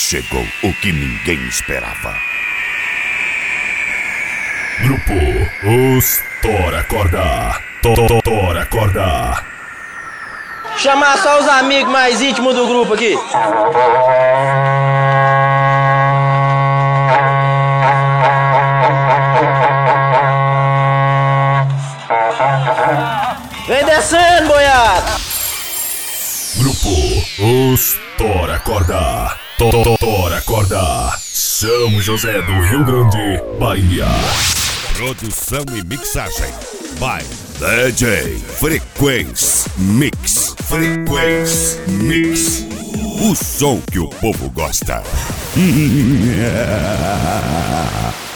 Chegou o que ninguém esperava. Grupo Os Tora Corda. Tora Corda. Chamar só os amigos mais íntimos do grupo aqui. Vem descendo, boiado. Grupo Os Tora Corda. Tora Corda. São José do Rio Grande, Bahia. Produção e mixagem by DJ Frequência Mix. Frequência Mix. O som que o povo gosta.